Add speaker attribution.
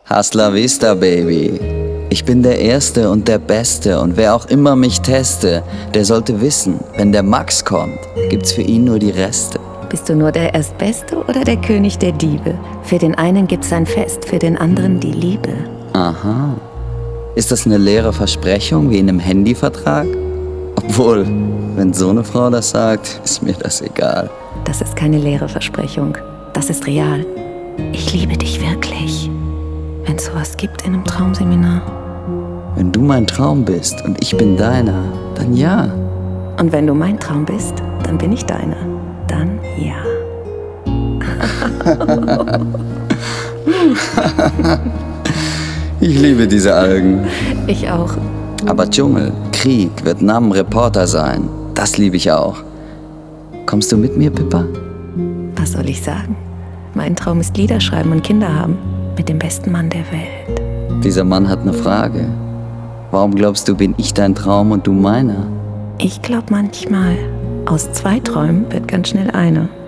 Speaker 1: Hasta la vista, Baby. Ich bin der Erste und der Beste und wer auch immer mich teste, der sollte wissen, wenn der Max kommt, gibt's für ihn nur die Reste.
Speaker 2: Bist du nur der Erstbeste oder der König der Diebe? Für den einen gibt's ein Fest, für den anderen die Liebe.
Speaker 1: Aha. Ist das eine leere Versprechung wie in einem Handyvertrag? Obwohl, wenn so eine Frau das sagt, ist mir das egal.
Speaker 2: Das ist keine leere Versprechung. Das ist real. Ich liebe dich wirklich. Wenn es sowas gibt in einem Traumseminar.
Speaker 1: Wenn du mein Traum bist und ich bin deiner, dann ja.
Speaker 2: Und wenn du mein Traum bist, dann bin ich deiner. Dann ja.
Speaker 1: Ich liebe diese Algen.
Speaker 2: Ich auch.
Speaker 1: Aber Dschungel, Krieg, Vietnam, Reporter sein, das liebe ich auch. Kommst du mit mir, Pippa?
Speaker 2: Was soll ich sagen? Mein Traum ist Lieder schreiben und Kinder haben. Mit dem besten Mann der Welt.
Speaker 1: Dieser Mann hat eine Frage. Warum glaubst du, bin ich dein Traum und du meiner?
Speaker 2: Ich glaub manchmal, aus 2 Träumen wird ganz schnell eine.